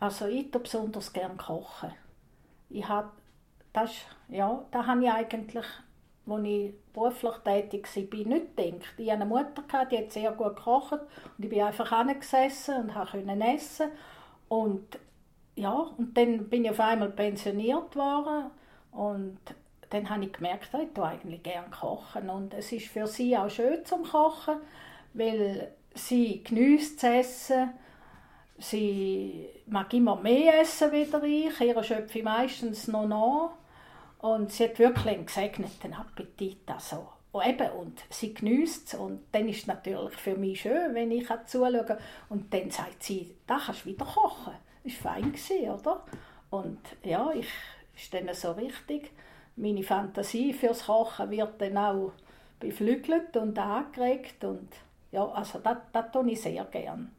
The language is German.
Also ich tue besonders gerne kochen. Ich habe, da habe ich eigentlich, als ich beruflich tätig war, nicht gedacht. Ich hatte eine Mutter, die hat sehr gut gekocht und ich bin einfach hingesessen und konnte essen. Und, und dann bin ich auf einmal pensioniert worden und dann habe ich gemerkt, ich tue eigentlich gerne kochen. Und es ist für sie auch schön zum Kochen, weil sie geniesst zu essen. Sie mag immer mehr essen wieder ich. Ihr schöpfe ich meistens noch nach. Und sie hat wirklich einen gesegneten Appetit. Also, und sie geniesst es. Und dann ist es natürlich für mich schön, wenn ich zuschauen kann. Und dann sagt sie, da kannst du wieder kochen. Das war fein, oder? Und ja, ist dann so richtig. Meine Fantasie fürs Kochen wird dann auch beflügelt und angeregt. Und ja, also das tue ich sehr gern.